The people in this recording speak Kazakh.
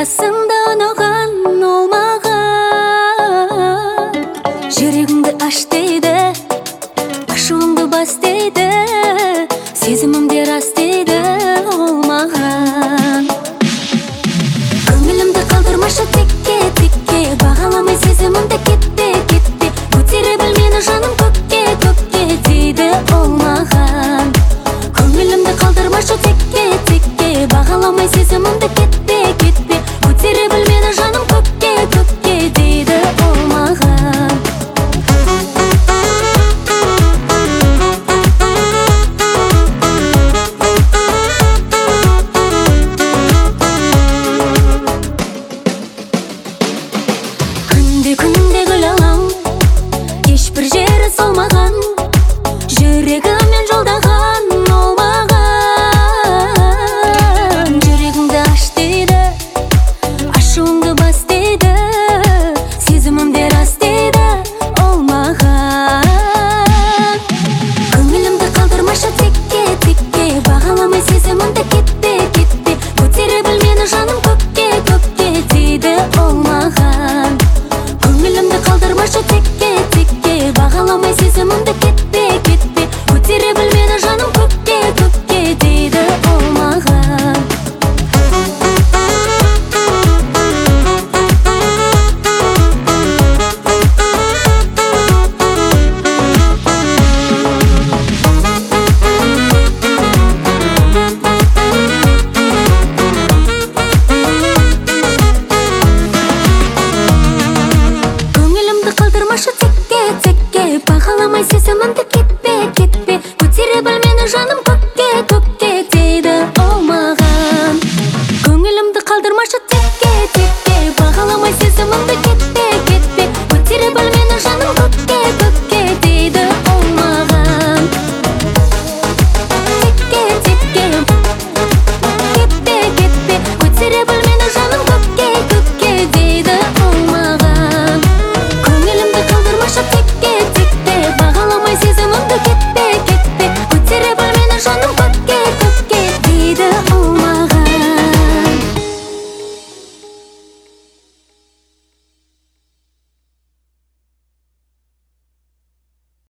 қасымда ұнаған ол маған. Жүрегіңді аш дейді, ашуыңды бас дейді, сезімімде рас дейді ол маған. Көңілімді қалдырмашы текке, текке, бағаламай сезімімді кетпе, кетпе, көтере біл мені жаным көкке, көкке дейді ол маған. Көңілімді қалдырмашы текке, текке, бағаламай сезімімді кетпе, кетпе, көтере біл мені жаным көкке, көкке дейді ол маған. Күнде күнде гүл алам, ешбір жері солмаған.